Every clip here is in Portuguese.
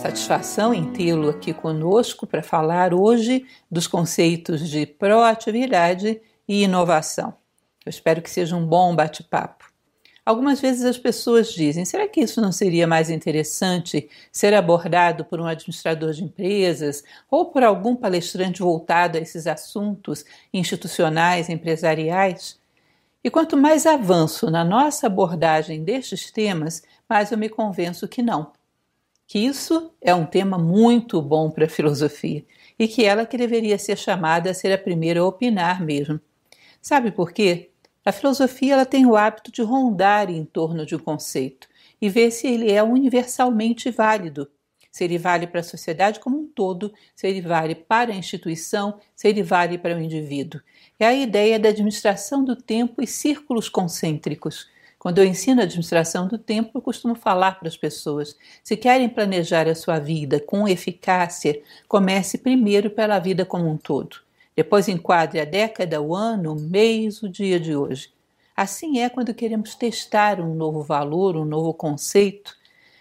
Satisfação em tê-lo aqui conosco para falar hoje dos conceitos de proatividade e inovação. Eu espero que seja um bom bate-papo. Algumas vezes as pessoas dizem, será que isso não seria mais interessante ser abordado por um administrador de empresas ou por algum palestrante voltado a esses assuntos institucionais, empresariais? E quanto mais avanço na nossa abordagem destes temas, mais eu me convenço que não. Que isso é um tema muito bom para a filosofia e que ela que deveria ser chamada a ser a primeira a opinar mesmo. Sabe por quê? A filosofia ela tem o hábito de rondar em torno de um conceito e ver se ele é universalmente válido, se ele vale para a sociedade como um todo, se ele vale para a instituição, se ele vale para o indivíduo. É a ideia da administração do tempo e círculos concêntricos. Quando eu ensino a administração do tempo, eu costumo falar para as pessoas, se querem planejar a sua vida com eficácia, comece primeiro pela vida como um todo. Depois enquadre a década, o ano, o mês, o dia de hoje. Assim é quando queremos testar um novo valor, um novo conceito,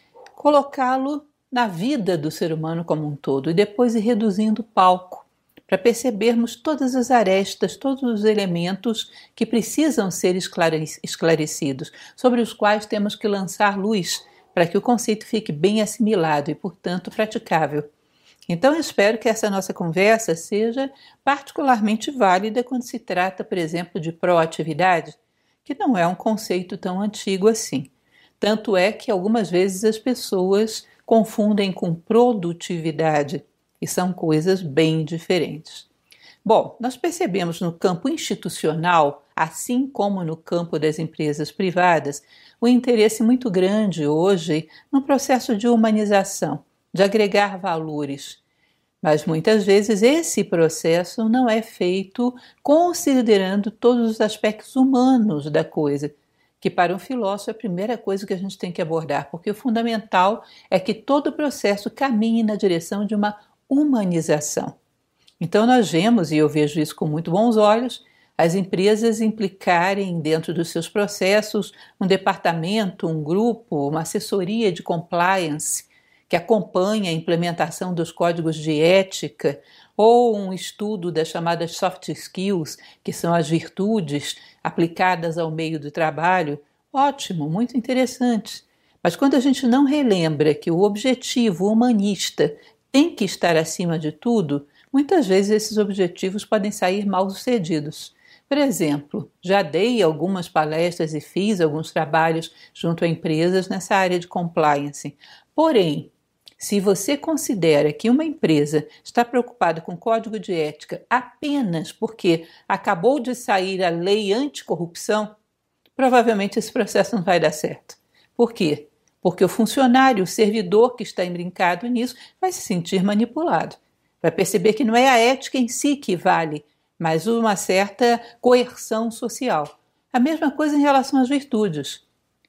colocá-lo na vida do ser humano como um todo e depois ir reduzindo o palco, para percebermos todas as arestas, todos os elementos que precisam ser esclarecidos, sobre os quais temos que lançar luz para que o conceito fique bem assimilado e, portanto, praticável. Então, eu espero que essa nossa conversa seja particularmente válida quando se trata, por exemplo, de proatividade, que não é um conceito tão antigo assim. Tanto é que algumas vezes as pessoas confundem com produtividade, e são coisas bem diferentes. Bom, nós percebemos no campo institucional, assim como no campo das empresas privadas, o interesse muito grande hoje no processo de humanização, de agregar valores. Mas muitas vezes esse processo não é feito considerando todos os aspectos humanos da coisa, que para um filósofo é a primeira coisa que a gente tem que abordar, porque o fundamental é que todo o processo caminhe na direção de uma humanização. Então nós vemos, e eu vejo isso com muito bons olhos, as empresas implicarem dentro dos seus processos um departamento, um grupo, uma assessoria de compliance que acompanha a implementação dos códigos de ética ou um estudo das chamadas soft skills, que são as virtudes aplicadas ao meio do trabalho. Ótimo, muito interessante. Mas quando a gente não relembra que o objetivo humanista tem que estar acima de tudo, muitas vezes esses objetivos podem sair mal sucedidos. Por exemplo, já dei algumas palestras e fiz alguns trabalhos junto a empresas nessa área de compliance. Porém, se você considera que uma empresa está preocupada com código de ética apenas porque acabou de sair a lei anticorrupção, provavelmente esse processo não vai dar certo. Por quê? Porque o funcionário, o servidor que está embrincado nisso, vai se sentir manipulado. Vai perceber que não é a ética em si que vale, mas uma certa coerção social. A mesma coisa em relação às virtudes.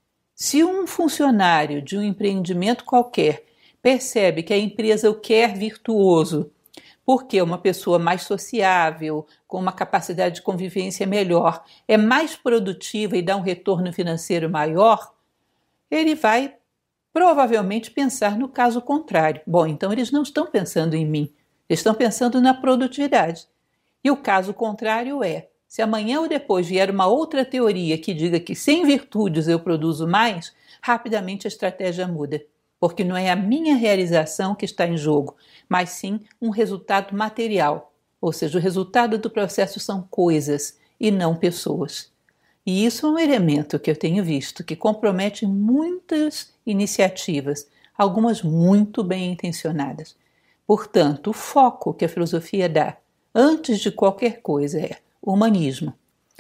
Se um funcionário de um empreendimento qualquer percebe que a empresa o quer virtuoso, porque uma pessoa mais sociável, com uma capacidade de convivência melhor, é mais produtiva e dá um retorno financeiro maior, ele vai provavelmente pensar no caso contrário. Bom, então eles não estão pensando em mim, eles estão pensando na produtividade. E o caso contrário é, se amanhã ou depois vier uma outra teoria que diga que sem virtudes eu produzo mais, rapidamente a estratégia muda, porque não é a minha realização que está em jogo, mas sim um resultado material, ou seja, o resultado do processo são coisas e não pessoas. E isso é um elemento que eu tenho visto que compromete muitas iniciativas, algumas muito bem intencionadas. Portanto, o foco que a filosofia dá, antes de qualquer coisa, é o humanismo.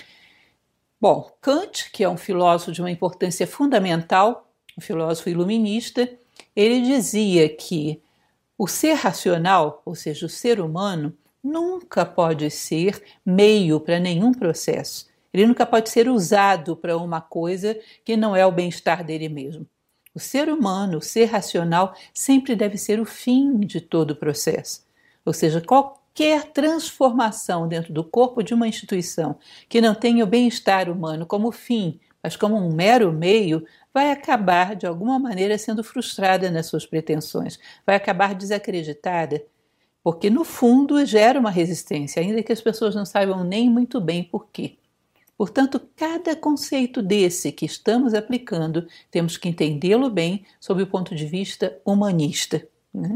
Bom, Kant, que é um filósofo de uma importância fundamental, um filósofo iluminista, ele dizia que o ser racional, ou seja, o ser humano, nunca pode ser meio para nenhum processo. Ele nunca pode ser usado para uma coisa que não é o bem-estar dele mesmo. O ser humano, o ser racional, sempre deve ser o fim de todo o processo. Ou seja, qualquer transformação dentro do corpo de uma instituição que não tenha o bem-estar humano como fim, mas como um mero meio, vai acabar, de alguma maneira, sendo frustrada nas suas pretensões, vai acabar desacreditada, porque, no fundo, gera uma resistência, ainda que as pessoas não saibam nem muito bem por quê. Portanto, cada conceito desse que estamos aplicando, temos que entendê-lo bem sob o ponto de vista humanista, né?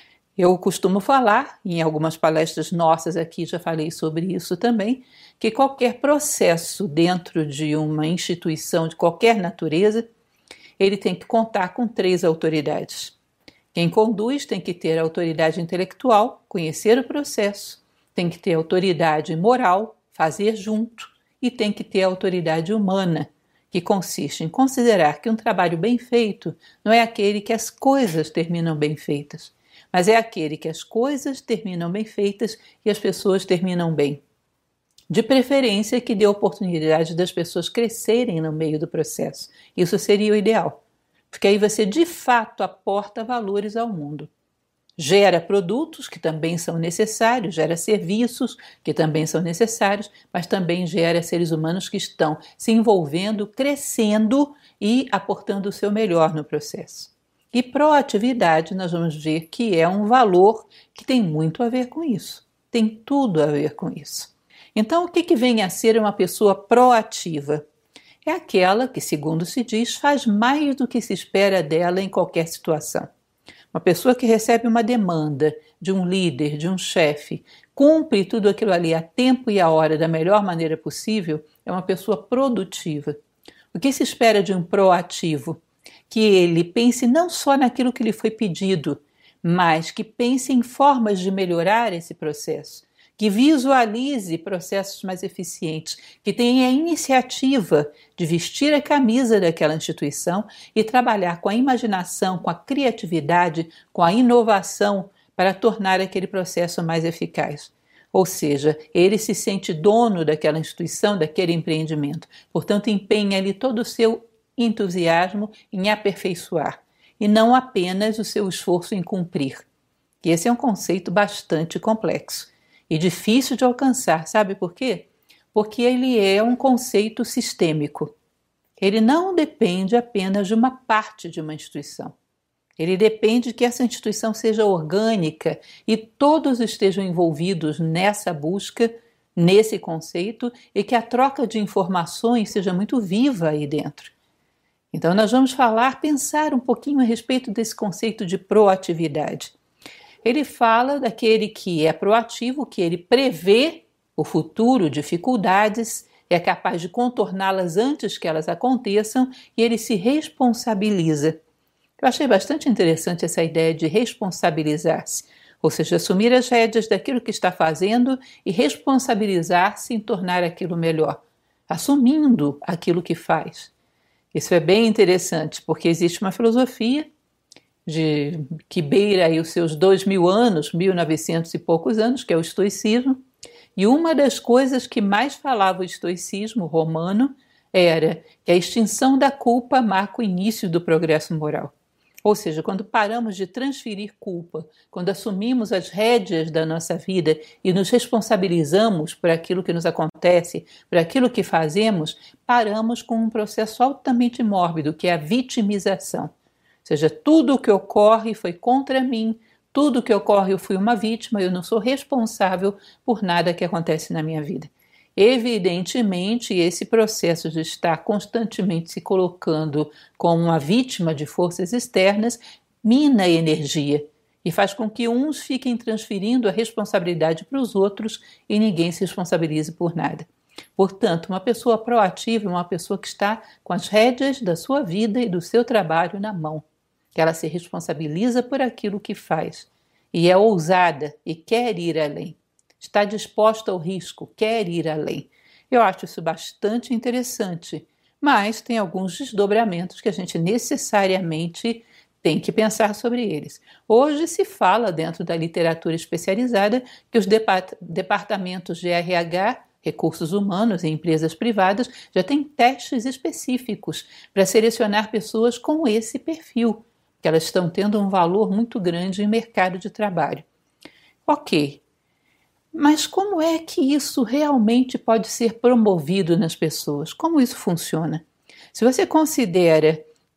Eu costumo falar, em algumas palestras nossas aqui já falei sobre isso também, que qualquer processo dentro de uma instituição de qualquer natureza, ele tem que contar com 3 autoridades. Quem conduz tem que ter autoridade intelectual, conhecer o processo, tem que ter autoridade moral, fazer junto, e tem que ter autoridade humana, que consiste em considerar que um trabalho bem feito não é aquele que as coisas terminam bem feitas, mas é aquele que as coisas terminam bem feitas e as pessoas terminam bem. De preferência que dê oportunidade das pessoas crescerem no meio do processo. Isso seria o ideal, porque aí você de fato aporta valores ao mundo. Gera produtos que também são necessários, gera serviços que também são necessários, mas também gera seres humanos que estão se envolvendo, crescendo e aportando o seu melhor no processo. E proatividade, nós vamos ver que é um valor que tem muito a ver com isso, tem tudo a ver com isso. Então, o que vem a ser uma pessoa proativa? É aquela que, segundo se diz, faz mais do que se espera dela em qualquer situação. Uma pessoa que recebe uma demanda de um líder, de um chefe, cumpre tudo aquilo ali a tempo e a hora da melhor maneira possível, é uma pessoa produtiva. O que se espera de um proativo? Que ele pense não só naquilo que lhe foi pedido, mas que pense em formas de melhorar esse processo, que visualize processos mais eficientes, que tenha a iniciativa de vestir a camisa daquela instituição e trabalhar com a imaginação, com a criatividade, com a inovação para tornar aquele processo mais eficaz. Ou seja, ele se sente dono daquela instituição, daquele empreendimento, portanto empenha ali todo o seu entusiasmo em aperfeiçoar e não apenas o seu esforço em cumprir. E esse é um conceito bastante complexo e difícil de alcançar, sabe por quê? Porque ele é um conceito sistêmico. Ele não depende apenas de uma parte de uma instituição. Ele depende de que essa instituição seja orgânica e todos estejam envolvidos nessa busca, nesse conceito, e que a troca de informações seja muito viva aí dentro. Então nós vamos pensar um pouquinho a respeito desse conceito de proatividade. Ele fala daquele que é proativo, que ele prevê o futuro, dificuldades, é capaz de contorná-las antes que elas aconteçam e ele se responsabiliza. Eu achei bastante interessante essa ideia de responsabilizar-se, ou seja, assumir as rédeas daquilo que está fazendo e responsabilizar-se em tornar aquilo melhor, assumindo aquilo que faz. Isso é bem interessante, porque existe uma filosofia que beira aí os seus 2000 anos, 1900 e poucos anos, que é o estoicismo, e uma das coisas que mais falava o estoicismo romano era que a extinção da culpa marca o início do progresso moral. Ou seja, quando paramos de transferir culpa, quando assumimos as rédeas da nossa vida e nos responsabilizamos por aquilo que nos acontece, por aquilo que fazemos, paramos com um processo altamente mórbido, que é a vitimização. Ou seja, tudo o que ocorre foi contra mim, tudo o que ocorre eu fui uma vítima, eu não sou responsável por nada que acontece na minha vida. Evidentemente, esse processo de estar constantemente se colocando como uma vítima de forças externas mina a energia e faz com que uns fiquem transferindo a responsabilidade para os outros e ninguém se responsabilize por nada. Portanto, uma pessoa proativa é uma pessoa que está com as rédeas da sua vida e do seu trabalho na mão, que ela se responsabiliza por aquilo que faz e é ousada e quer ir além. Está disposta ao risco, quer ir além. Eu acho isso bastante interessante, mas tem alguns desdobramentos que a gente necessariamente tem que pensar sobre eles. Hoje se fala dentro da literatura especializada que os departamentos de RH, recursos humanos e empresas privadas já têm testes específicos para selecionar pessoas com esse perfil, que elas estão tendo um valor muito grande em mercado de trabalho. Ok. Mas como é que isso realmente pode ser promovido nas pessoas? Como isso funciona? Se você considera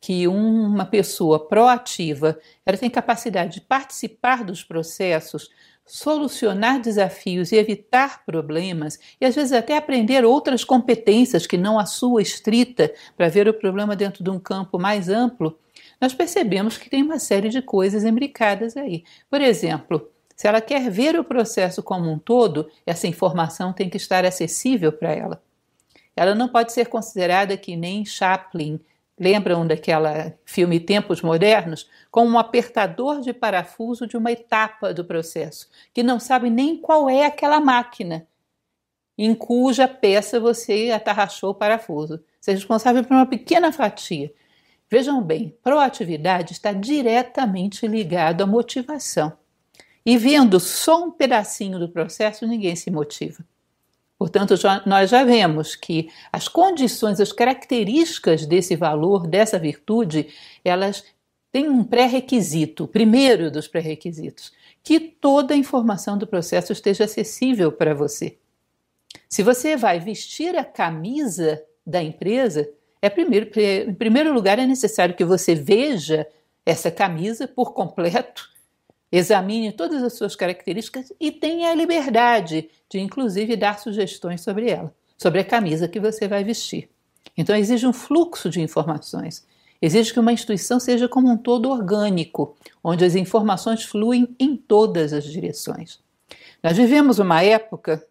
que uma pessoa proativa, ela tem capacidade de participar dos processos, solucionar desafios e evitar problemas, e às vezes até aprender outras competências que não a sua estrita, para ver o problema dentro de um campo mais amplo, nós percebemos que tem uma série de coisas imbricadas aí. Por exemplo, se ela quer ver o processo como um todo, essa informação tem que estar acessível para ela. Ela não pode ser considerada que nem Chaplin, lembram daquele filme Tempos Modernos, como um apertador de parafuso de uma etapa do processo, que não sabe nem qual é aquela máquina em cuja peça você atarrachou o parafuso. Você é responsável por uma pequena fatia. Vejam bem, proatividade está diretamente ligado à motivação. E vendo só um pedacinho do processo, ninguém se motiva. Portanto, nós já vemos que as condições, as características desse valor, dessa virtude, elas têm um pré-requisito, o primeiro dos pré-requisitos, que toda a informação do processo esteja acessível para você. Se você vai vestir a camisa da empresa, em primeiro lugar é necessário que você veja essa camisa por completo, examine todas as suas características e tenha a liberdade de, inclusive, dar sugestões sobre ela, sobre a camisa que você vai vestir. Então, exige um fluxo de informações. Exige que uma instituição seja como um todo orgânico, onde as informações fluem em todas as direções. Nós vivemos uma época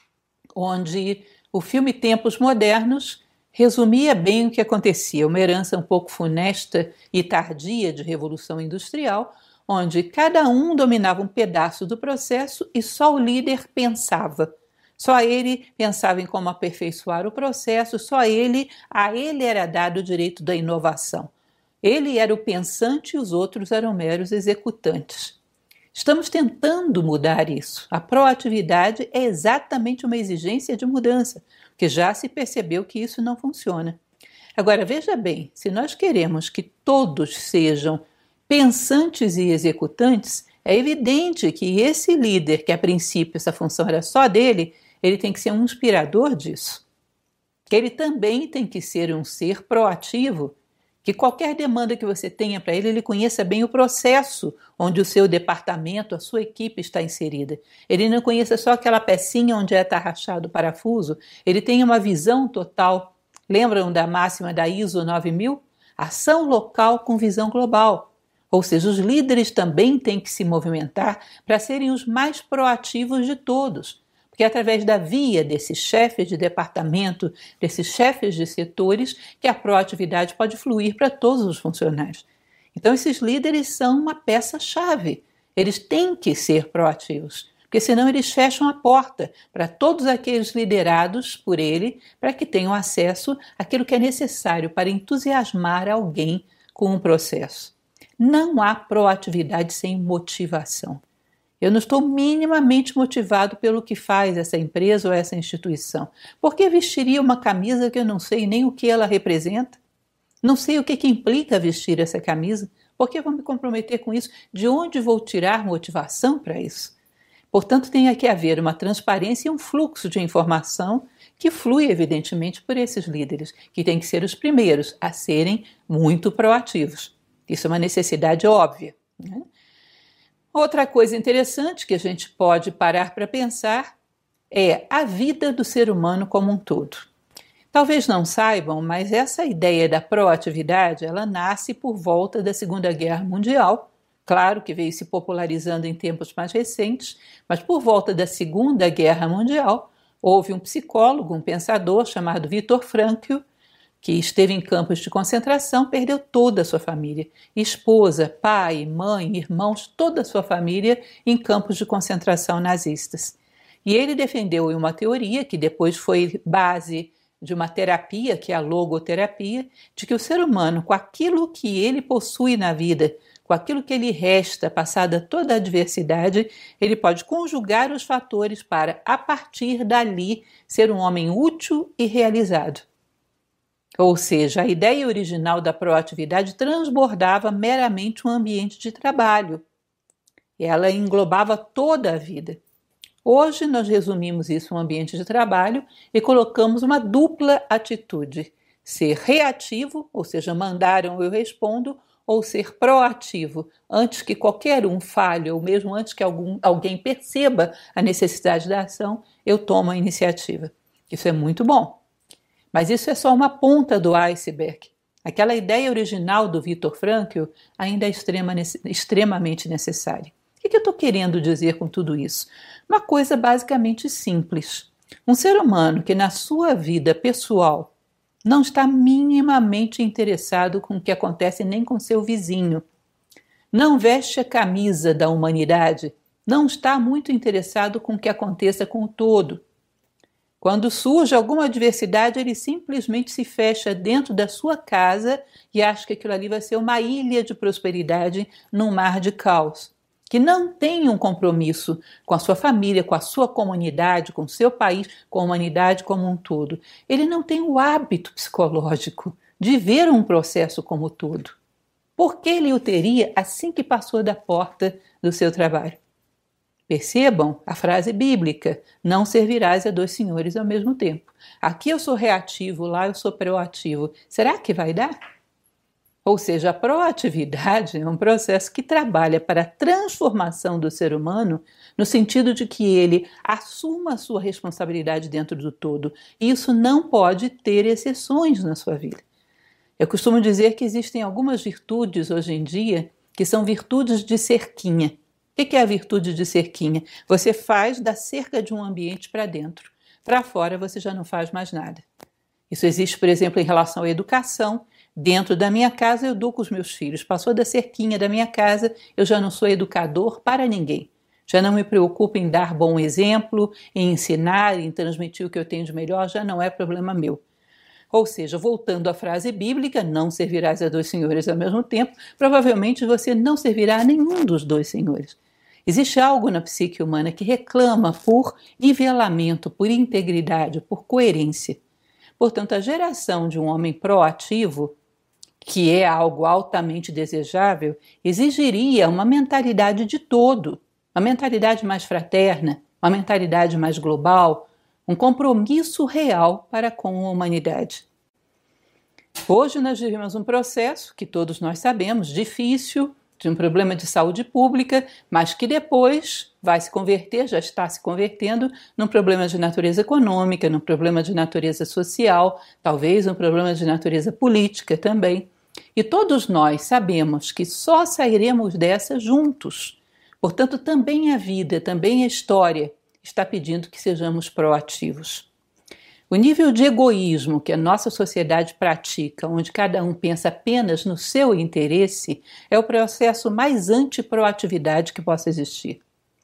onde o filme Tempos Modernos resumia bem o que acontecia, uma herança um pouco funesta e tardia de Revolução Industrial, onde cada um dominava um pedaço do processo e só o líder pensava. Só ele pensava em como aperfeiçoar o processo, a ele era dado o direito da inovação. Ele era o pensante e os outros eram meros executantes. Estamos tentando mudar isso. A proatividade é exatamente uma exigência de mudança, porque já se percebeu que isso não funciona. Agora, veja bem, se nós queremos que todos sejam pensantes e executantes, é evidente que esse líder, que a princípio essa função era só dele, ele tem que ser um inspirador disso. Que ele também tem que ser um ser proativo, que qualquer demanda que você tenha para ele conheça bem o processo onde o seu departamento, a sua equipe está inserida. Ele não conheça só aquela pecinha onde está rachado o parafuso, ele tenha uma visão total. Lembram da máxima da ISO 9000? Ação local com visão global. Ou seja, os líderes também têm que se movimentar para serem os mais proativos de todos, porque é através da via desses chefes de departamento, desses chefes de setores, que a proatividade pode fluir para todos os funcionários. Então, esses líderes são uma peça-chave. Eles têm que ser proativos, porque senão eles fecham a porta para todos aqueles liderados por ele, para que tenham acesso àquilo que é necessário para entusiasmar alguém com um processo. Não há proatividade sem motivação. Eu não estou minimamente motivado pelo que faz essa empresa ou essa instituição. Por que vestiria uma camisa que eu não sei nem o que ela representa? Não sei o que implica vestir essa camisa. Por que vou me comprometer com isso? De onde vou tirar motivação para isso? Portanto, tem que haver uma transparência e um fluxo de informação que flui, evidentemente, por esses líderes, que têm que ser os primeiros a serem muito proativos. Isso é uma necessidade óbvia, né? Outra coisa interessante que a gente pode parar para pensar é a vida do ser humano como um todo. Talvez não saibam, mas essa ideia da proatividade, ela nasce por volta da Segunda Guerra Mundial. Claro que veio se popularizando em tempos mais recentes, mas por volta da Segunda Guerra Mundial, houve um psicólogo, um pensador chamado Viktor Frankl, que esteve em campos de concentração, perdeu toda a sua família. Esposa, pai, mãe, irmãos, toda a sua família em campos de concentração nazistas. E ele defendeu uma teoria que depois foi base de uma terapia, que é a logoterapia, de que o ser humano, com aquilo que ele possui na vida, com aquilo que ele resta, passada toda a adversidade, ele pode conjugar os fatores para, a partir dali, ser um homem útil e realizado. Ou seja, a ideia original da proatividade transbordava meramente um ambiente de trabalho. Ela englobava toda a vida. Hoje nós resumimos isso em um ambiente de trabalho e colocamos uma dupla atitude ser reativo, ou seja, mandaram eu respondo, ou ser proativo, antes que qualquer um falhe, ou mesmo antes que alguém perceba a necessidade da ação, eu tomo a iniciativa. Isso é muito bom. Mas isso é só uma ponta do iceberg. Aquela ideia original do Viktor Frankl ainda é extremamente necessária. O que eu estou querendo dizer com tudo isso? Uma coisa basicamente simples. Um ser humano que na sua vida pessoal não está minimamente interessado com o que acontece nem com seu vizinho, não veste a camisa da humanidade, não está muito interessado com o que aconteça com o todo. Quando surge alguma adversidade, ele simplesmente se fecha dentro da sua casa e acha que aquilo ali vai ser uma ilha de prosperidade num mar de caos, que não tem um compromisso com a sua família, com a sua comunidade, com o seu país, com a humanidade como um todo. Ele não tem o hábito psicológico de ver um processo como todo. Por que ele o teria assim que passou da porta do seu trabalho? Percebam a frase bíblica, não servirás a dois senhores ao mesmo tempo. Aqui eu sou reativo, lá eu sou proativo. Será que vai dar? Ou seja, a proatividade é um processo que trabalha para a transformação do ser humano no sentido de que ele assuma a sua responsabilidade dentro do todo. E isso não pode ter exceções na sua vida. Eu costumo dizer que existem algumas virtudes hoje em dia que são virtudes de cerquinha. O que é a virtude de cerquinha? Você faz da cerca de um ambiente para dentro. Para fora você já não faz mais nada. Isso existe, por exemplo, em relação à educação. Dentro da minha casa eu educo os meus filhos. Passou da cerquinha da minha casa, eu já não sou educador para ninguém. Já não me preocupo em dar bom exemplo, em ensinar, em transmitir o que eu tenho de melhor, já não é problema meu. Ou seja, voltando à frase bíblica, não servirás a dois senhores ao mesmo tempo, provavelmente você não servirá a nenhum dos dois senhores. Existe algo na psique humana que reclama por nivelamento, por integridade, por coerência. Portanto, a geração de um homem proativo, que é algo altamente desejável, exigiria uma mentalidade de todo, uma mentalidade mais fraterna, uma mentalidade mais global, um compromisso real para com a humanidade. Hoje nós vivemos um processo que todos nós sabemos, difícil, de um problema de saúde pública, mas que depois vai se converter, já está se convertendo, num problema de natureza econômica, num problema de natureza social, talvez um problema de natureza política também. E todos nós sabemos que só sairemos dessa juntos. Portanto, também a vida, também a história está pedindo que sejamos proativos. O nível de egoísmo que a nossa sociedade pratica, onde cada um pensa apenas no seu interesse, é o processo mais anti-proatividade que possa existir.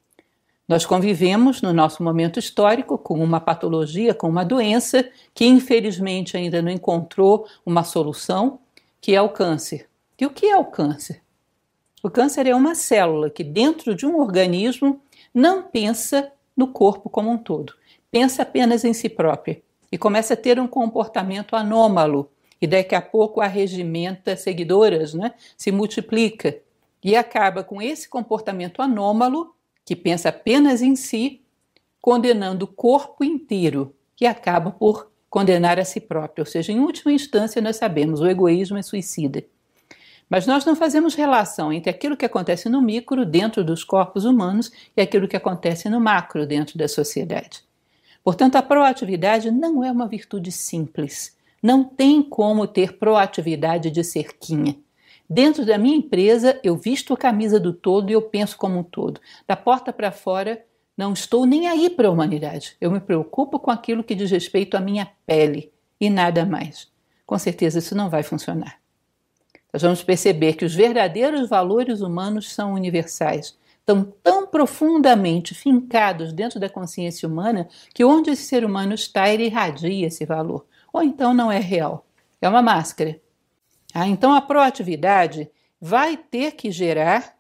Nós convivemos, no nosso momento histórico, com uma patologia, com uma doença que infelizmente ainda não encontrou uma solução, que é o câncer. E o que é o câncer? O câncer é uma célula que dentro de um organismo não pensa no corpo como um todo, pensa apenas em si própria. E começa a ter um comportamento anômalo. E daqui a pouco arregimenta seguidoras, se multiplica. E acaba com esse comportamento anômalo, que pensa apenas em si, condenando o corpo inteiro. E acaba por condenar a si próprio. Ou seja, em última instância, nós sabemos, o egoísmo é suicida. Mas nós não fazemos relação entre aquilo que acontece no micro, dentro dos corpos humanos, e aquilo que acontece no macro, dentro da sociedade. Portanto, a proatividade não é uma virtude simples. Não tem como ter proatividade de cerquinha. Dentro da minha empresa, eu visto a camisa do todo e eu penso como um todo. Da porta para fora, não estou nem aí para a humanidade. Eu me preocupo com aquilo que diz respeito à minha pele e nada mais. Com certeza isso não vai funcionar. Nós vamos perceber que os verdadeiros valores humanos são universais. Estão tão profundamente fincados dentro da consciência humana que onde esse ser humano está, ele irradia esse valor. Ou então não é real, é uma máscara. Então a proatividade vai ter que gerar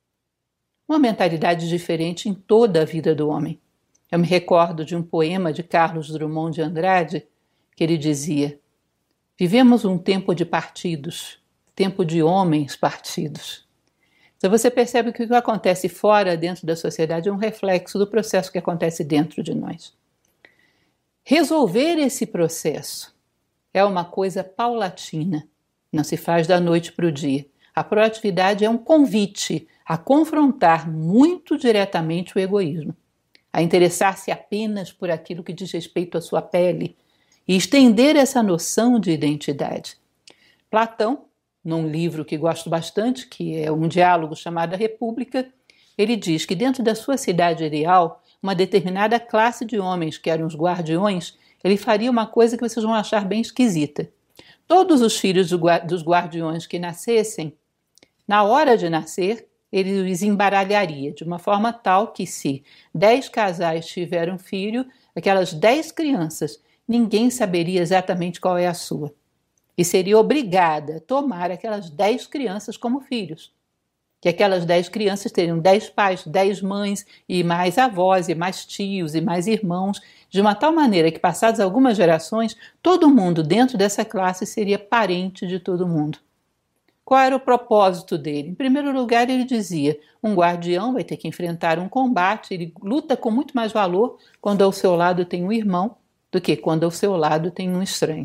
uma mentalidade diferente em toda a vida do homem. Eu me recordo de um poema de Carlos Drummond de Andrade, que ele dizia: vivemos um tempo de partidos, tempo de homens partidos. Então você percebe que o que acontece fora, dentro da sociedade, é um reflexo do processo que acontece dentro de nós. Resolver esse processo é uma coisa paulatina, não se faz da noite para o dia. A proatividade é um convite a confrontar muito diretamente o egoísmo, a interessar-se apenas por aquilo que diz respeito à sua pele e estender essa noção de identidade. Platão, num livro que gosto bastante, que é um diálogo chamado A República, ele diz que dentro da sua cidade ideal, uma determinada classe de homens, que eram os guardiões, ele faria uma coisa que vocês vão achar bem esquisita. Todos os filhos dos guardiões que nascessem, na hora de nascer, ele os embaralharia, de uma forma tal que se 10 casais tiveram filho, aquelas 10 crianças, ninguém saberia exatamente qual é a sua. E seria obrigada a tomar aquelas 10 crianças como filhos. Que aquelas 10 crianças teriam 10 pais, 10 mães, e mais avós, e mais tios, e mais irmãos, de uma tal maneira que, passadas algumas gerações, todo mundo dentro dessa classe seria parente de todo mundo. Qual era o propósito dele? Em primeiro lugar, ele dizia, um guardião vai ter que enfrentar um combate, ele luta com muito mais valor quando ao seu lado tem um irmão do que quando ao seu lado tem um estranho.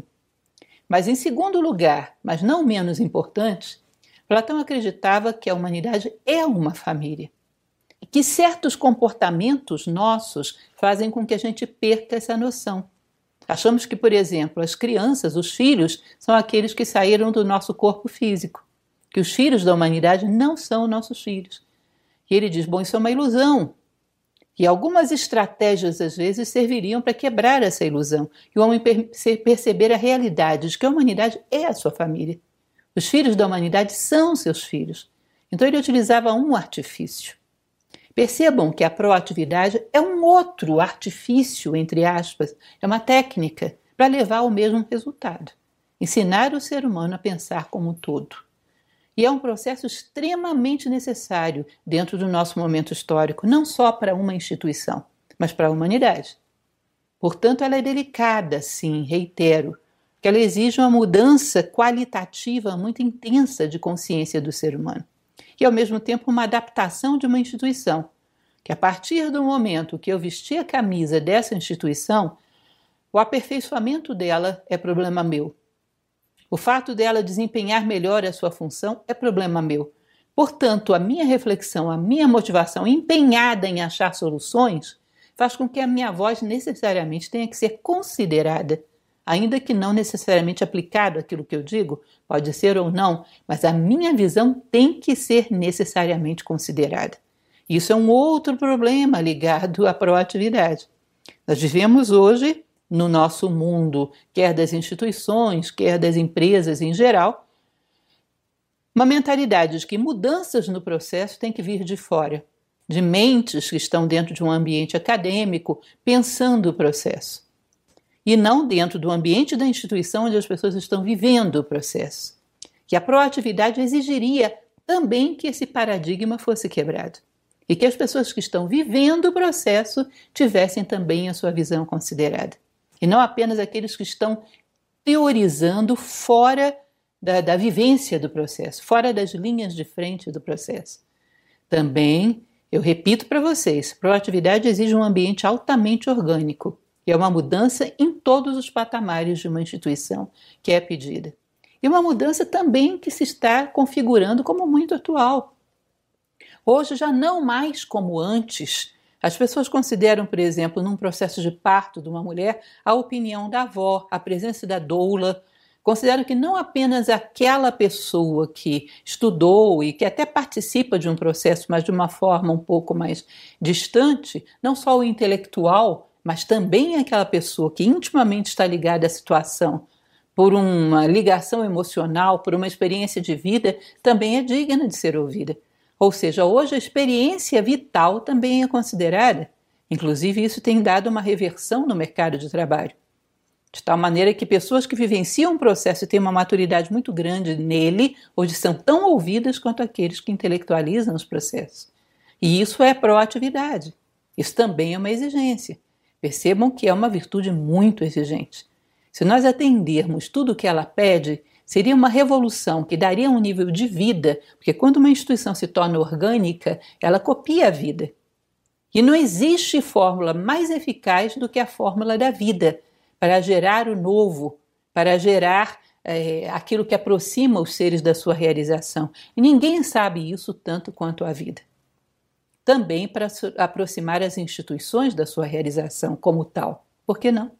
Mas em segundo lugar, mas não menos importante, Platão acreditava que a humanidade é uma família e que certos comportamentos nossos fazem com que a gente perca essa noção. Achamos que, por exemplo, as crianças, os filhos, são aqueles que saíram do nosso corpo físico, que os filhos da humanidade não são nossos filhos. E ele diz, bom, isso é uma ilusão. E algumas estratégias, às vezes, serviriam para quebrar essa ilusão e o homem perceber a realidade de que a humanidade é a sua família. Os filhos da humanidade são seus filhos. Então ele utilizava um artifício. Percebam que a proatividade é um outro artifício, entre aspas, é uma técnica para levar ao mesmo resultado. Ensinar o ser humano a pensar como um todo. E é um processo extremamente necessário dentro do nosso momento histórico, não só para uma instituição, mas para a humanidade. Portanto, ela é delicada, sim, reitero, que ela exige uma mudança qualitativa muito intensa de consciência do ser humano. E, ao mesmo tempo, uma adaptação de uma instituição, que a partir do momento que eu vesti a camisa dessa instituição, o aperfeiçoamento dela é problema meu. O fato dela desempenhar melhor a sua função é problema meu. Portanto, a minha reflexão, a minha motivação empenhada em achar soluções faz com que a minha voz necessariamente tenha que ser considerada. Ainda que não necessariamente aplicado àquilo que eu digo, pode ser ou não, mas a minha visão tem que ser necessariamente considerada. Isso é um outro problema ligado à proatividade. Nós vivemos hoje, no nosso mundo, quer das instituições, quer das empresas em geral, uma mentalidade de que mudanças no processo têm que vir de fora, de mentes que estão dentro de um ambiente acadêmico, pensando o processo. E não dentro do ambiente da instituição onde as pessoas estão vivendo o processo. Que a proatividade exigiria também que esse paradigma fosse quebrado. E que as pessoas que estão vivendo o processo tivessem também a sua visão considerada. E não apenas aqueles que estão teorizando fora da vivência do processo, fora das linhas de frente do processo. Também, eu repito para vocês, proatividade exige um ambiente altamente orgânico. E é uma mudança em todos os patamares de uma instituição que é pedida. E uma mudança também que se está configurando como muito atual. Hoje, já não mais como antes, as pessoas consideram, por exemplo, num processo de parto de uma mulher, a opinião da avó, a presença da doula. Consideram que não apenas aquela pessoa que estudou e que até participa de um processo, mas de uma forma um pouco mais distante, não só o intelectual, mas também aquela pessoa que intimamente está ligada à situação, por uma ligação emocional, por uma experiência de vida, também é digna de ser ouvida. Ou seja, hoje a experiência vital também é considerada. Inclusive, isso tem dado uma reversão no mercado de trabalho. De tal maneira que pessoas que vivenciam um processo e têm uma maturidade muito grande nele, hoje são tão ouvidas quanto aqueles que intelectualizam os processos. E isso é proatividade. Isso também é uma exigência. Percebam que é uma virtude muito exigente. Se nós atendermos tudo o que ela pede, seria uma revolução que daria um nível de vida, porque quando uma instituição se torna orgânica, ela copia a vida. E não existe fórmula mais eficaz do que a fórmula da vida para gerar o novo, para gerar aquilo que aproxima os seres da sua realização. E ninguém sabe isso tanto quanto a vida. Também para aproximar as instituições da sua realização como tal. Por que não?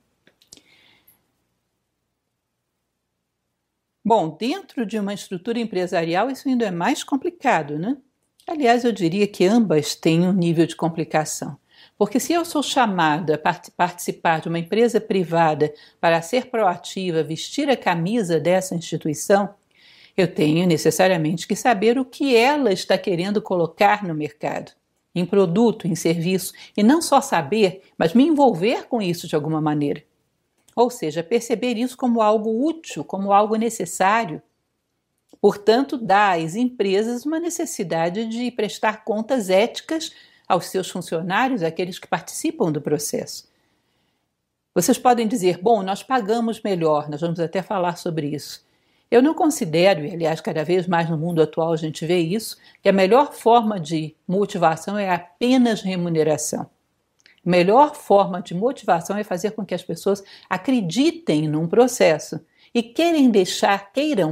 Bom, dentro de uma estrutura empresarial isso ainda é mais complicado, né? Aliás, eu diria que ambas têm um nível de complicação. Porque se eu sou chamada a participar de uma empresa privada para ser proativa, vestir a camisa dessa instituição, eu tenho necessariamente que saber o que ela está querendo colocar no mercado, em produto, em serviço, e não só saber, mas me envolver com isso de alguma maneira. Ou seja, perceber isso como algo útil, como algo necessário. Portanto, dá às empresas uma necessidade de prestar contas éticas aos seus funcionários, aqueles que participam do processo. Vocês podem dizer, bom, nós pagamos melhor, nós vamos até falar sobre isso. Eu não considero, e aliás cada vez mais no mundo atual a gente vê isso, que a melhor forma de motivação é apenas remuneração. A melhor forma de motivação é fazer com que as pessoas acreditem num processo e queiram deixar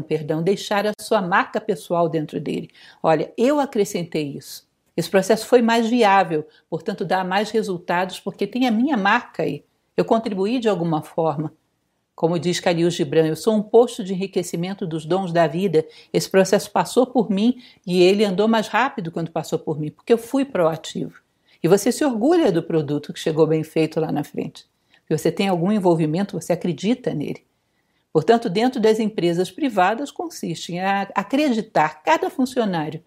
a sua marca pessoal dentro dele. Olha, eu acrescentei isso. Esse processo foi mais viável, portanto dá mais resultados porque tem a minha marca aí. Eu contribuí de alguma forma. Como diz Khalil Gibran, eu sou um posto de enriquecimento dos dons da vida. Esse processo passou por mim e ele andou mais rápido quando passou por mim, porque eu fui proativo. E você se orgulha do produto que chegou bem feito lá na frente. Se você tem algum envolvimento, você acredita nele. Portanto, dentro das empresas privadas consiste em acreditar cada funcionário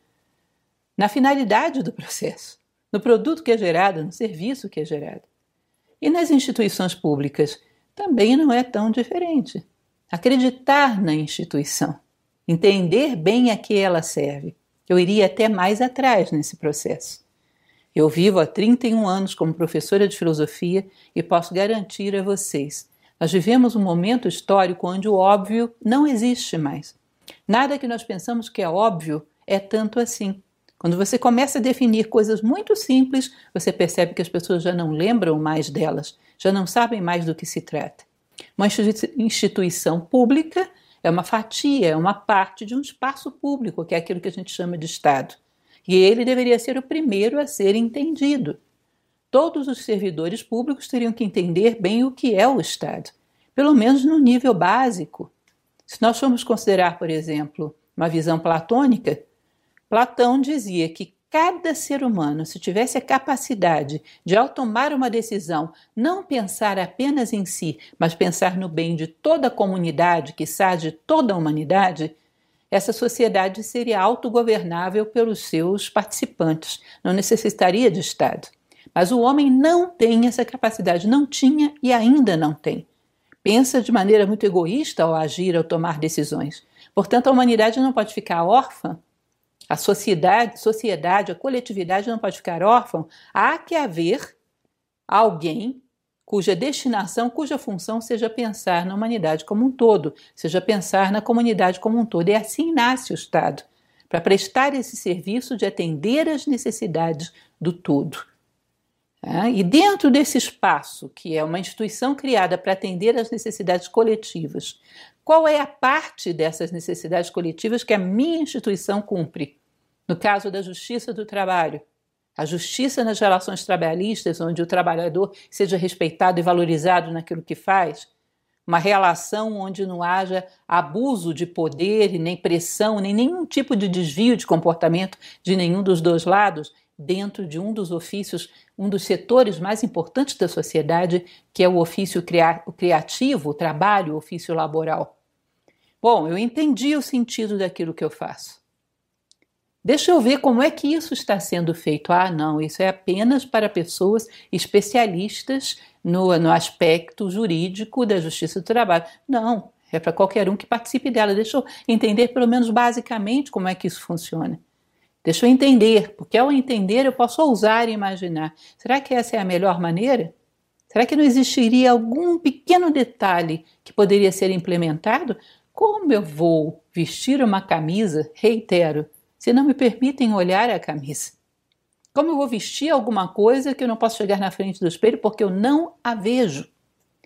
na finalidade do processo, no produto que é gerado, no serviço que é gerado. E nas instituições públicas também não é tão diferente. Acreditar na instituição, entender bem a que ela serve. Eu iria até mais atrás nesse processo. Eu vivo há 31 anos como professora de filosofia e posso garantir a vocês, nós vivemos um momento histórico onde o óbvio não existe mais. Nada que nós pensamos que é óbvio é tanto assim. Quando você começa a definir coisas muito simples, você percebe que as pessoas já não lembram mais delas, já não sabem mais do que se trata. Uma instituição pública é uma fatia, é uma parte de um espaço público, que é aquilo que a gente chama de Estado. E ele deveria ser o primeiro a ser entendido. Todos os servidores públicos teriam que entender bem o que é o Estado, pelo menos no nível básico. Se nós formos considerar, por exemplo, uma visão platônica, Platão dizia que cada ser humano, se tivesse a capacidade de, ao tomar uma decisão, não pensar apenas em si, mas pensar no bem de toda a comunidade, quiçá de toda a humanidade, essa sociedade seria autogovernável pelos seus participantes, não necessitaria de Estado. Mas o homem não tem essa capacidade, não tinha e ainda não tem. Pensa de maneira muito egoísta ao agir, ao tomar decisões. Portanto, a humanidade não pode ficar órfã. A sociedade, a coletividade não pode ficar órfã. Há que haver alguém cuja destinação, cuja função seja pensar na humanidade como um todo, seja pensar na comunidade como um todo. E assim nasce o Estado, para prestar esse serviço de atender às necessidades do todo. E dentro desse espaço, que é uma instituição criada para atender às necessidades coletivas, qual é a parte dessas necessidades coletivas que a minha instituição cumpre? No caso da justiça do trabalho, a justiça nas relações trabalhistas, onde o trabalhador seja respeitado e valorizado naquilo que faz, uma relação onde não haja abuso de poder, e nem pressão, nem nenhum tipo de desvio de comportamento de nenhum dos dois lados, dentro de um dos ofícios, um dos setores mais importantes da sociedade, que é o ofício criativo, o trabalho, o ofício laboral. Bom, eu entendi o sentido daquilo que eu faço. Deixa eu ver como é que isso está sendo feito. Ah, não, isso é apenas para pessoas especialistas no aspecto jurídico da justiça do trabalho. Não, é para qualquer um que participe dela. Deixa eu entender pelo menos basicamente como é que isso funciona. Deixa eu entender, porque ao entender eu posso ousar e imaginar. Será que essa é a melhor maneira? Será que não existiria algum pequeno detalhe que poderia ser implementado? Como eu vou vestir uma camisa, reitero, se não me permitem olhar a camisa? Como eu vou vestir alguma coisa que eu não posso chegar na frente do espelho porque eu não a vejo?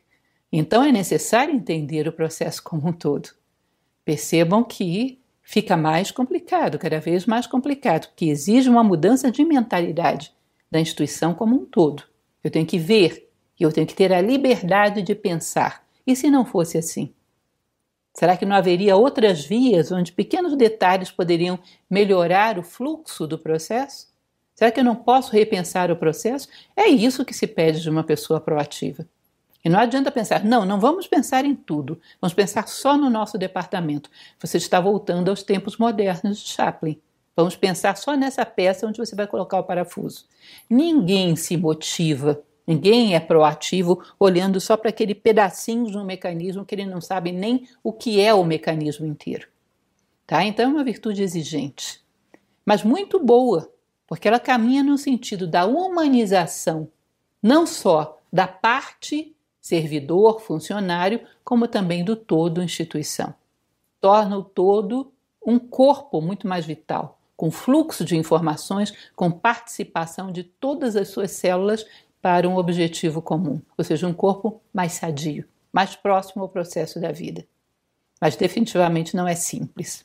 Então é necessário entender o processo como um todo. Percebam que fica mais complicado, cada vez mais complicado, porque exige uma mudança de mentalidade da instituição como um todo. Eu tenho que ver, eu tenho que ter a liberdade de pensar. E se não fosse assim? Será que não haveria outras vias onde pequenos detalhes poderiam melhorar o fluxo do processo? Será que eu não posso repensar o processo? É isso que se pede de uma pessoa proativa. E não adianta pensar, não vamos pensar em tudo, vamos pensar só no nosso departamento. Você está voltando aos tempos modernos de Chaplin. Vamos pensar só nessa peça onde você vai colocar o parafuso. Ninguém se motiva, ninguém é proativo olhando só para aquele pedacinho de um mecanismo que ele não sabe nem o que é o mecanismo inteiro. Tá? Então é uma virtude exigente, mas muito boa, porque ela caminha no sentido da humanização, não só da parte servidor, funcionário, como também do todo instituição. Torna o todo um corpo muito mais vital, com fluxo de informações, com participação de todas as suas células para um objetivo comum, ou seja, um corpo mais sadio, mais próximo ao processo da vida. Mas definitivamente não é simples.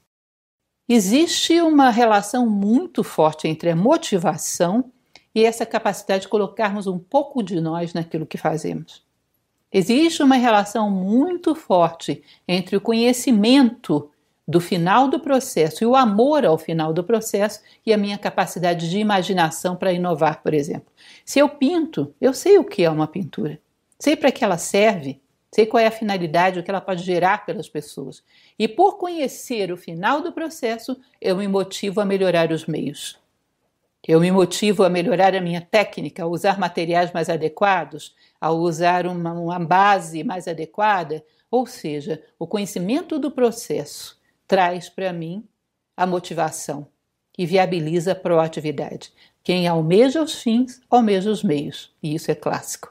Existe uma relação muito forte entre a motivação e essa capacidade de colocarmos um pouco de nós naquilo que fazemos. Existe uma relação muito forte entre o conhecimento do final do processo e o amor ao final do processo e a minha capacidade de imaginação para inovar, por exemplo. Se eu pinto, eu sei o que é uma pintura, sei para que ela serve, sei qual é a finalidade, o que ela pode gerar pelas pessoas. E por conhecer o final do processo, eu me motivo a melhorar os meios. Eu me motivo a melhorar a minha técnica, a usar materiais mais adequados, a usar uma base mais adequada. Ou seja, o conhecimento do processo traz para mim a motivação e viabiliza a proatividade. Quem almeja os fins, almeja os meios. E isso é clássico.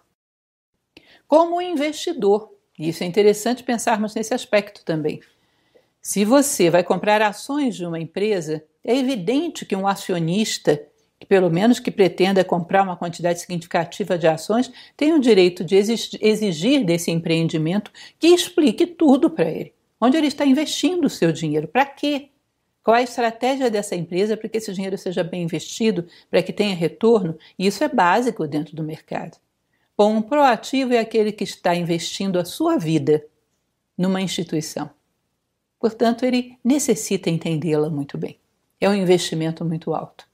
Como investidor, e isso é interessante pensarmos nesse aspecto também. Se você vai comprar ações de uma empresa, é evidente que um acionista, que pelo menos que pretenda comprar uma quantidade significativa de ações, tem o direito de exigir desse empreendimento que explique tudo para ele. Onde ele está investindo o seu dinheiro? Para quê? Qual é a estratégia dessa empresa para que esse dinheiro seja bem investido, para que tenha retorno? E isso é básico dentro do mercado. Bom, um proativo é aquele que está investindo a sua vida numa instituição. Portanto, ele necessita entendê-la muito bem. É um investimento muito alto.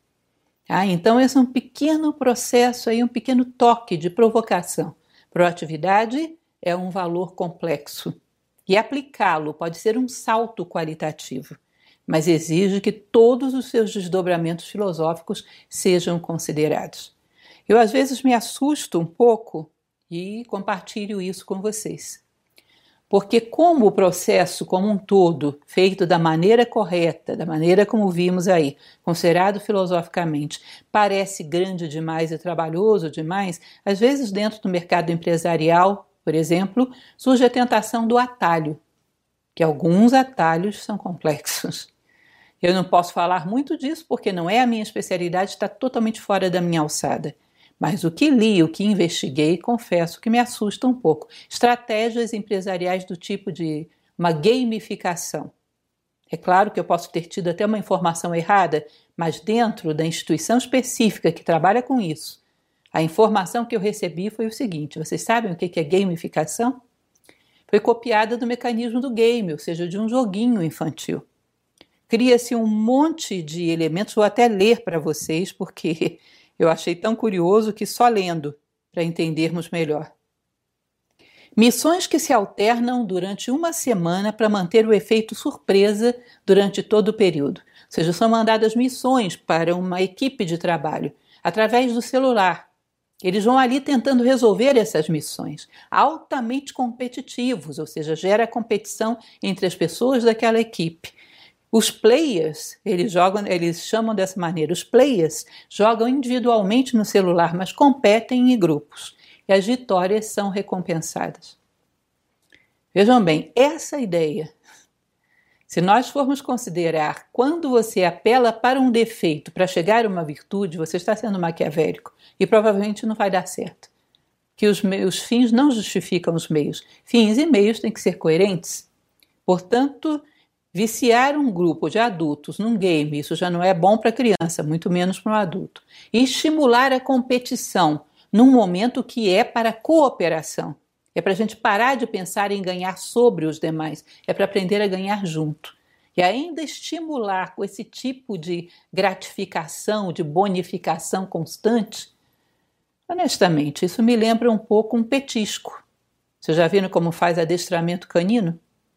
Então, esse é um pequeno processo, aí, um pequeno toque de provocação. Proatividade é um valor complexo. E aplicá-lo pode ser um salto qualitativo, mas exige que todos os seus desdobramentos filosóficos sejam considerados. Eu, às vezes, me assusto um pouco e compartilho isso com vocês. Porque como o processo como um todo, feito da maneira correta, da maneira como vimos aí, considerado filosoficamente, parece grande demais e trabalhoso demais, às vezes dentro do mercado empresarial, por exemplo, surge a tentação do atalho, que alguns atalhos são complexos. Eu não posso falar muito disso porque não é a minha especialidade, está totalmente fora da minha alçada. Mas o que li, o que investiguei, confesso que me assusta um pouco. Estratégias empresariais do tipo de uma gamificação. É claro que eu posso ter tido até uma informação errada, mas dentro da instituição específica que trabalha com isso, a informação que eu recebi foi o seguinte: vocês sabem o que é gamificação? Foi copiada do mecanismo do game, ou seja, de um joguinho infantil. Cria-se um monte de elementos, vou até ler para vocês, porque eu achei tão curioso que só lendo para entendermos melhor. Missões que se alternam durante uma semana para manter o efeito surpresa durante todo o período. Ou seja, são mandadas missões para uma equipe de trabalho através do celular. Eles vão ali tentando resolver essas missões, altamente competitivos, ou seja, gera competição entre as pessoas daquela equipe. Os players, eles chamam dessa maneira, os players jogam individualmente no celular, mas competem em grupos, e as vitórias são recompensadas. Vejam bem, essa ideia, se nós formos considerar quando você apela para um defeito para chegar a uma virtude, você está sendo maquiavélico e provavelmente não vai dar certo. que os fins não justificam os meios. Fins e meios têm que ser coerentes. Portanto, viciar um grupo de adultos num game, isso já não é bom para a criança, muito menos para um adulto. E estimular a competição num momento que é para cooperação. É para a gente parar de pensar em ganhar sobre os demais, é para aprender a ganhar junto. E ainda estimular com esse tipo de gratificação, de bonificação constante, honestamente, isso me lembra um pouco um petisco. Vocês já viram como faz adestramento canino?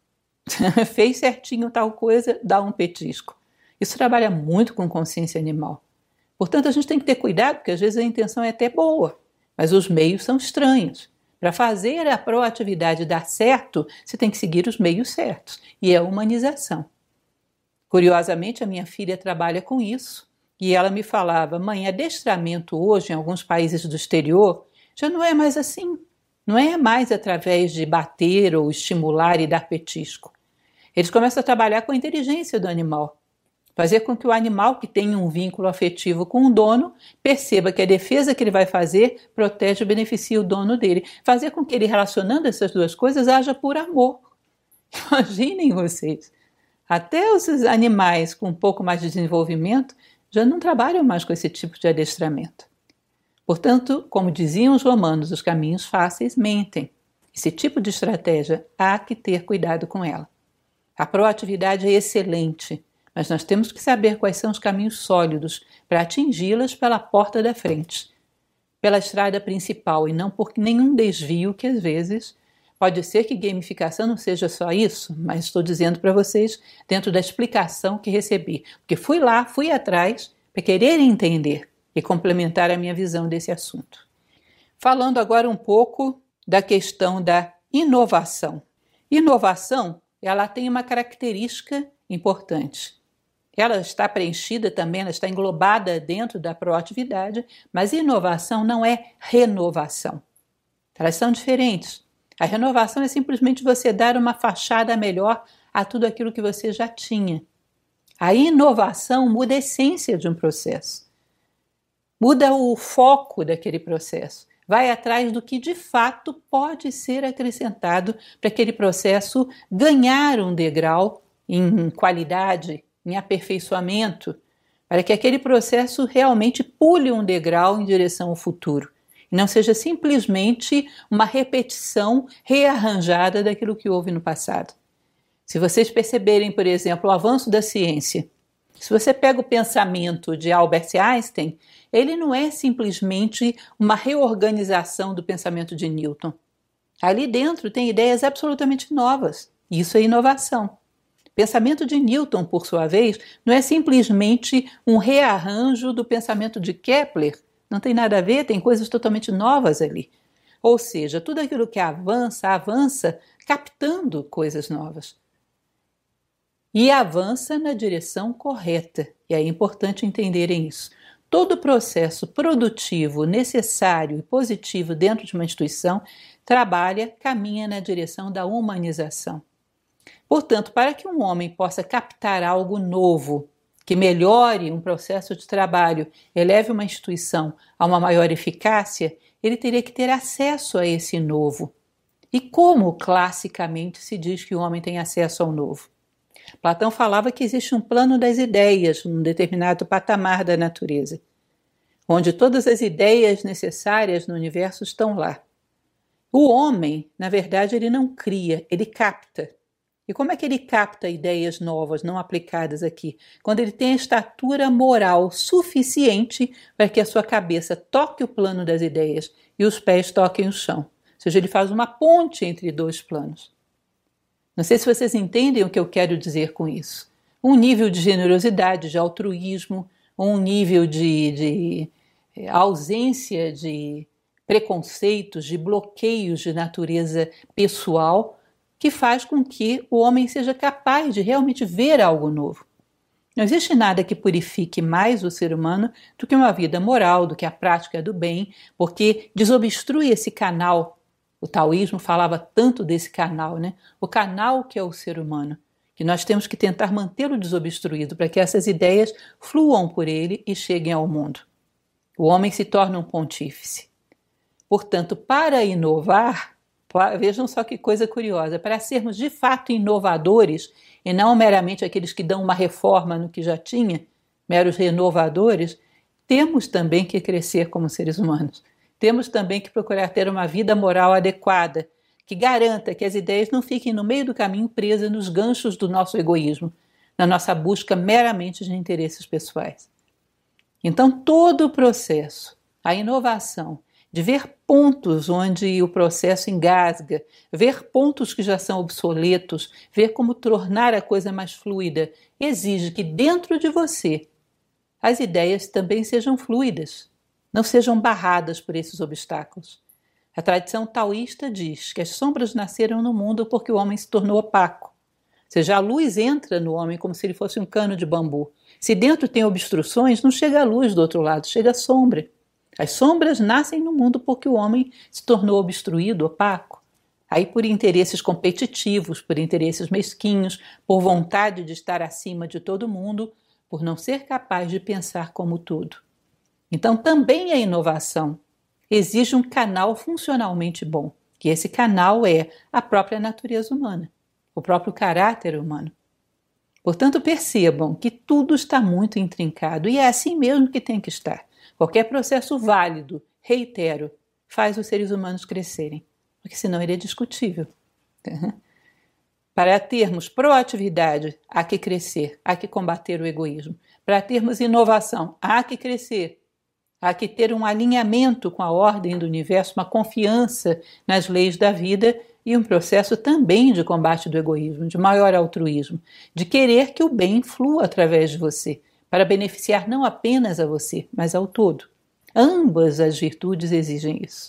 Fez certinho tal coisa, dá um petisco. Isso trabalha muito com consciência animal. Portanto, a gente tem que ter cuidado, porque às vezes a intenção é até boa, mas os meios são estranhos. Para fazer a proatividade dar certo, você tem que seguir os meios certos, e é a humanização. Curiosamente, a minha filha trabalha com isso, e ela me falava: mãe, adestramento hoje em alguns países do exterior já não é mais assim. Não é mais através de bater ou estimular e dar petisco. Eles começam a trabalhar com a inteligência do animal. Fazer com que o animal que tem um vínculo afetivo com o dono perceba que a defesa que ele vai fazer protege e beneficia o dono dele. Fazer com que ele, relacionando essas duas coisas, haja por amor. Imaginem vocês. Até os animais com um pouco mais de desenvolvimento já não trabalham mais com esse tipo de adestramento. Portanto, como diziam os romanos, os caminhos fáceis mentem. Esse tipo de estratégia há que ter cuidado com ela. A proatividade é excelente, mas nós temos que saber quais são os caminhos sólidos para atingi-las pela porta da frente, pela estrada principal e não por nenhum desvio que às vezes pode ser que gamificação não seja só isso, mas estou dizendo para vocês dentro da explicação que recebi, porque fui lá, fui atrás para querer entender e complementar a minha visão desse assunto. Falando agora um pouco da questão da inovação. Inovação, ela tem uma característica importante. Ela está preenchida também, ela está englobada dentro da proatividade, mas inovação não é renovação. Elas são diferentes. A renovação é simplesmente você dar uma fachada melhor a tudo aquilo que você já tinha. A inovação muda a essência de um processo. Muda o foco daquele processo. Vai atrás do que de fato pode ser acrescentado para aquele processo ganhar um degrau em qualidade, em aperfeiçoamento, para que aquele processo realmente pule um degrau em direção ao futuro. E não seja simplesmente uma repetição rearranjada daquilo que houve no passado. Se vocês perceberem, por exemplo, o avanço da ciência, se você pega o pensamento de Albert Einstein, ele não é simplesmente uma reorganização do pensamento de Newton. Ali dentro tem ideias absolutamente novas. Isso é inovação. O pensamento de Newton, por sua vez, não é simplesmente um rearranjo do pensamento de Kepler. Não tem nada a ver, tem coisas totalmente novas ali. Ou seja, tudo aquilo que avança captando coisas novas. E avança na direção correta. E é importante entenderem isso. Todo processo produtivo, necessário e positivo dentro de uma instituição caminha na direção da humanização. Portanto, para que um homem possa captar algo novo, que melhore um processo de trabalho, eleve uma instituição a uma maior eficácia, ele teria que ter acesso a esse novo. E como classicamente se diz que o homem tem acesso ao novo? Platão falava que existe um plano das ideias num determinado patamar da natureza, onde todas as ideias necessárias no universo estão lá. O homem, na verdade, ele não cria, ele capta. E como é que ele capta ideias novas, não aplicadas aqui? Quando ele tem a estatura moral suficiente para que a sua cabeça toque o plano das ideias e os pés toquem o chão. Ou seja, ele faz uma ponte entre dois planos. Não sei se vocês entendem o que eu quero dizer com isso. Um nível de generosidade, de altruísmo, um nível de ausência de preconceitos, de bloqueios de natureza pessoal, que faz com que o homem seja capaz de realmente ver algo novo. Não existe nada que purifique mais o ser humano do que uma vida moral, do que a prática do bem, porque desobstrui esse canal. O taoísmo falava tanto desse canal, né? O canal que é o ser humano, que nós temos que tentar mantê-lo desobstruído para que essas ideias fluam por ele e cheguem ao mundo. O homem se torna um pontífice. Portanto, para inovar, vejam só que coisa curiosa, para sermos de fato inovadores e não meramente aqueles que dão uma reforma no que já tinha, meros renovadores, temos também que crescer como seres humanos. Temos também que procurar ter uma vida moral adequada, que garanta que as ideias não fiquem no meio do caminho presas nos ganchos do nosso egoísmo, na nossa busca meramente de interesses pessoais. Então, todo o processo, a inovação, de ver pontos onde o processo engasga, ver pontos que já são obsoletos, ver como tornar a coisa mais fluida, exige que dentro de você as ideias também sejam fluidas, não sejam barradas por esses obstáculos. A tradição taoísta diz que as sombras nasceram no mundo porque o homem se tornou opaco. Ou seja, a luz entra no homem como se ele fosse um cano de bambu. Se dentro tem obstruções, não chega a luz do outro lado, chega a sombra. As sombras nascem no mundo porque o homem se tornou obstruído, opaco. Aí por interesses competitivos, por interesses mesquinhos, por vontade de estar acima de todo mundo, por não ser capaz de pensar como todo. Então também a inovação exige um canal funcionalmente bom, que esse canal é a própria natureza humana, o próprio caráter humano. Portanto, percebam que tudo está muito intrincado e é assim mesmo que tem que estar. Qualquer processo válido, reitero, faz os seres humanos crescerem, porque senão ele é discutível. Para termos proatividade, há que crescer, há que combater o egoísmo. Para termos inovação, há que crescer, há que ter um alinhamento com a ordem do universo, uma confiança nas leis da vida e um processo também de combate do egoísmo, de maior altruísmo, de querer que o bem flua através de você, para beneficiar não apenas a você, mas ao todo. Ambas as virtudes exigem isso.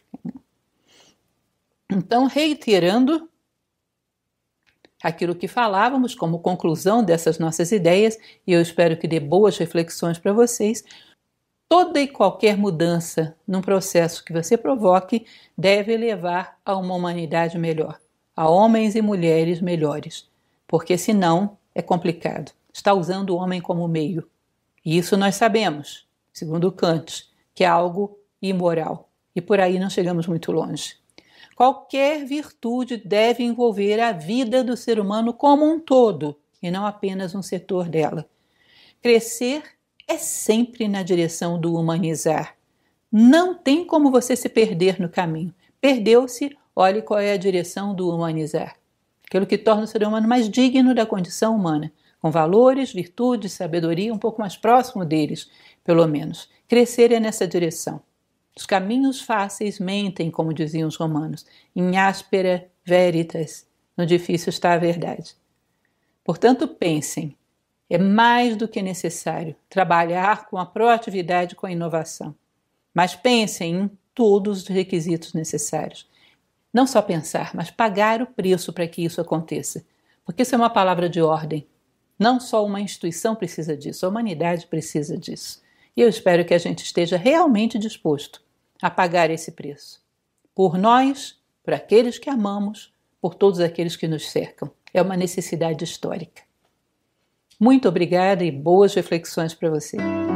Então, reiterando aquilo que falávamos como conclusão dessas nossas ideias, e eu espero que dê boas reflexões para vocês, toda e qualquer mudança num processo que você provoque deve levar a uma humanidade melhor, a homens e mulheres melhores, porque senão é complicado. Está usando o homem como meio. E isso nós sabemos, segundo Kant, que é algo imoral. E por aí não chegamos muito longe. Qualquer virtude deve envolver a vida do ser humano como um todo, e não apenas um setor dela. Crescer é sempre na direção do humanizar. Não tem como você se perder no caminho. Perdeu-se, olhe qual é a direção do humanizar. Aquilo que torna o ser humano mais digno da condição humana, com valores, virtudes, sabedoria um pouco mais próximo deles, pelo menos. Crescer é nessa direção. Os caminhos fáceis mentem, como diziam os romanos, in aspera veritas, no difícil está a verdade. Portanto, pensem, é mais do que necessário trabalhar com a proatividade, com a inovação. Mas pensem em todos os requisitos necessários. Não só pensar, mas pagar o preço para que isso aconteça. Porque isso é uma palavra de ordem. Não só uma instituição precisa disso, a humanidade precisa disso. E eu espero que a gente esteja realmente disposto a pagar esse preço. Por nós, por aqueles que amamos, por todos aqueles que nos cercam. É uma necessidade histórica. Muito obrigada e boas reflexões para você.